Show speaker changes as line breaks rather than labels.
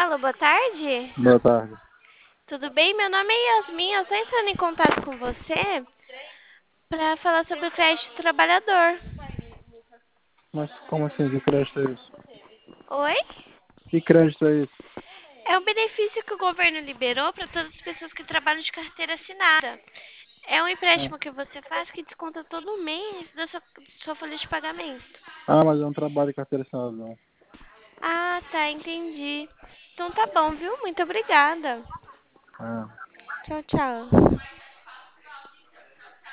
Alô, boa tarde.
Boa tarde.
Tudo bem? Meu nome é Yasmin. Eu estou entrando em contato com você para falar sobre o crédito trabalhador.
Mas como assim? Que crédito é isso?
Oi?
Que crédito é isso?
É um benefício que o governo liberou para todas as pessoas que trabalham de carteira assinada. É um
Ah,
empréstimo que você faz que desconta todo mês da sua folha de pagamento.
mas eu não trabalho de carteira assinada, não.
Ah, tá, entendi. Então tá bom, viu? Muito obrigada.
Ah.
Tchau, tchau.